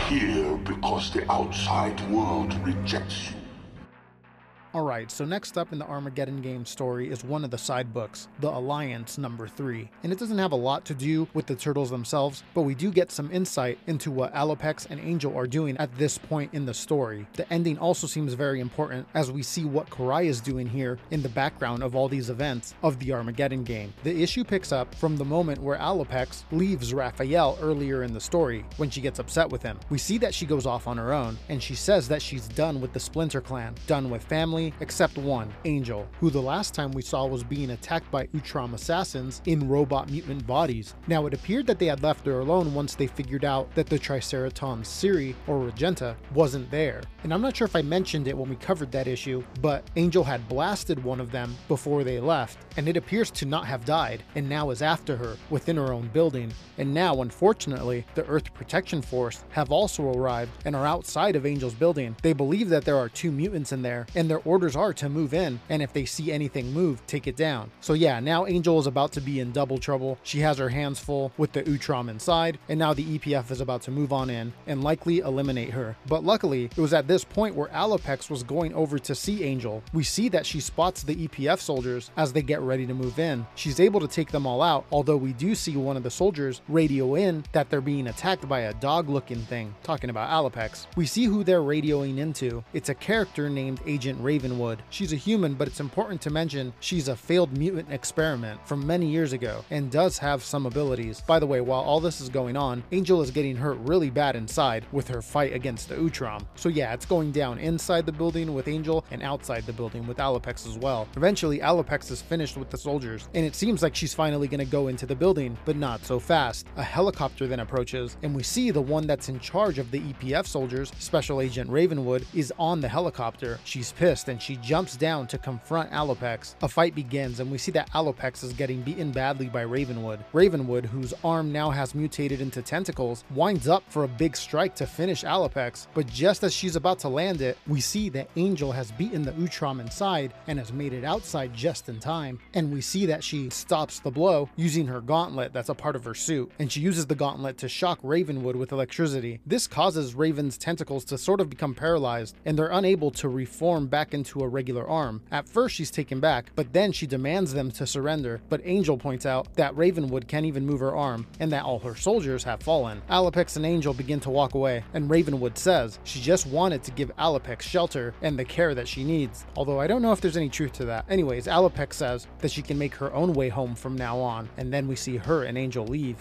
here because the outside world rejects you. Alright, so next up in the Armageddon game story is one of the side books, The Alliance number 3. And it doesn't have a lot to do with the turtles themselves, but we do get some insight into what Alopex and Angel are doing at this point in the story. The ending also seems very important as we see what Karai is doing here in the background of all these events of the Armageddon game. The issue picks up from the moment where Alopex leaves Raphael earlier in the story when she gets upset with him. We see that she goes off on her own and she says that she's done with the Splinter Clan, done with family, except one, Angel, who the last time we saw was being attacked by Utrom assassins in robot mutant bodies. Now it appeared that they had left her alone once they figured out that the Triceratons Siri, or Regenta, wasn't there. And I'm not sure if I mentioned it when we covered that issue, but Angel had blasted one of them before they left, and it appears to not have died, and now is after her within her own building. And now, unfortunately, the Earth Protection Force have also arrived and are outside of Angel's building. They believe that there are 2 mutants in there, and their orders are to move in, and if they see anything move, take it down. So yeah, now Angel is about to be in double trouble. She has her hands full with the Utrom inside, and now the EPF is about to move on in and likely eliminate her. But luckily, it was at this point where Alopex was going over to see Angel. We see that she spots the EPF soldiers as they get ready to move in. She's able to take them all out, although we do see one of the soldiers radio in that they're being attacked by a dog-looking thing, talking about Alopex. We see who they're radioing into. It's a character named Agent Ravenwood. She's a human, but it's important to mention she's a failed mutant experiment from many years ago and does have some abilities. By the way, while all this is going on, Angel is getting hurt really bad inside with her fight against the Utrom. So yeah, it's going down inside the building with Angel and outside the building with Alopex as well. Eventually, Alopex is finished with the soldiers, and it seems like she's finally going to go into the building, but not so fast. A helicopter then approaches, and we see the one that's in charge of the EPF soldiers, Special Agent Ravenwood, is on the helicopter. She's pissed and she jumps down to confront Alopex. A fight begins, and we see that Alopex is getting beaten badly by Ravenwood. Ravenwood, whose arm now has mutated into tentacles, winds up for a big strike to finish Alopex, but just as she's about to land it, we see that Angel has beaten the Utrom inside and has made it outside just in time, and we see that she stops the blow using her gauntlet that's a part of her suit, and she uses the gauntlet to shock Ravenwood with electricity. This causes Raven's tentacles to sort of become paralyzed, and they're unable to reform back into a regular arm. At first she's taken back, but then she demands them to surrender, but Angel points out that Ravenwood can't even move her arm and that all her soldiers have fallen. Alopex and Angel begin to walk away, and Ravenwood says she just wanted to give Alopex shelter and the care that she needs, although I don't know if there's any truth to that. Anyways, Alopex says that she can make her own way home from now on, and then we see her and Angel leave.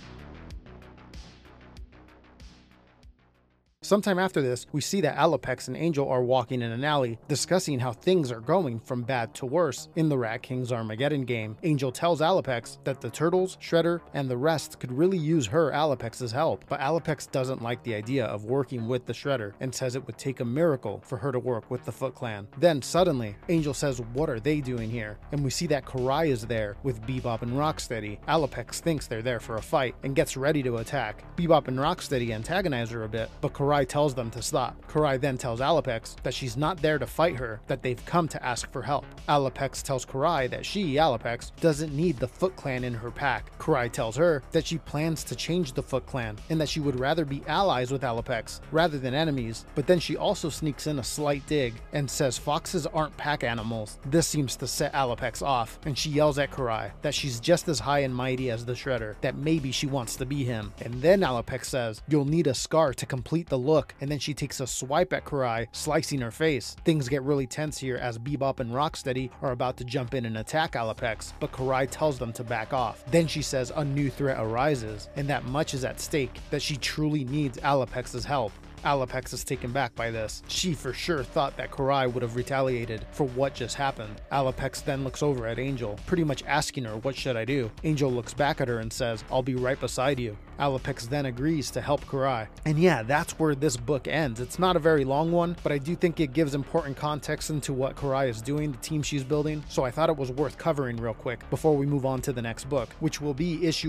Sometime after this, we see that Alopex and Angel are walking in an alley, discussing how things are going from bad to worse in the Rat King's Armageddon game. Angel tells Alopex that the Turtles, Shredder, and the rest could really use her, Alopex's help, but Alopex doesn't like the idea of working with the Shredder and says it would take a miracle for her to work with the Foot Clan. Then suddenly, Angel says, what are they doing here? And we see that Karai is there with Bebop and Rocksteady. Alopex thinks they're there for a fight and gets ready to attack. Bebop and Rocksteady antagonize her a bit, but Karai tells them to stop. Karai then tells Alopex that she's not there to fight her, that they've come to ask for help. Alopex tells Karai that she, Alopex, doesn't need the Foot Clan in her pack. Karai tells her that she plans to change the Foot Clan and that she would rather be allies with Alopex rather than enemies, but then she also sneaks in a slight dig and says foxes aren't pack animals. This seems to set Alopex off, and she yells at Karai that she's just as high and mighty as the Shredder, that maybe she wants to be him. And then Alopex says, you'll need a scar to complete the look, and then she takes a swipe at Karai, slicing her face. Things get really tense here as Bebop and Rocksteady are about to jump in and attack Alopex, but Karai tells them to back off. Then she says a new threat arises, and that much is at stake, that she truly needs Alopex's help. Alopex is taken back by this. She for sure thought that Karai would have retaliated for what just happened. Alopex then looks over at Angel, pretty much asking her, what should I do? Angel looks back at her and says, I'll be right beside you. Alopex then agrees to help Karai. And yeah, that's where this book ends. It's not a very long one, but I do think it gives important context into what Karai is doing, the team she's building, so I thought it was worth covering real quick before we move on to the next book, which will be issue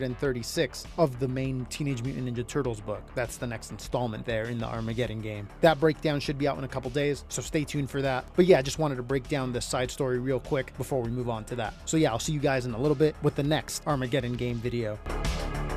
136 of the main Teenage Mutant Ninja Turtles book. That's the next installment there in the Armageddon game. That breakdown should be out in a couple days, so stay tuned for that. But yeah, I just wanted to break down this side story real quick before we move on to that. So yeah, I'll see you guys in a little bit with the next Armageddon game video.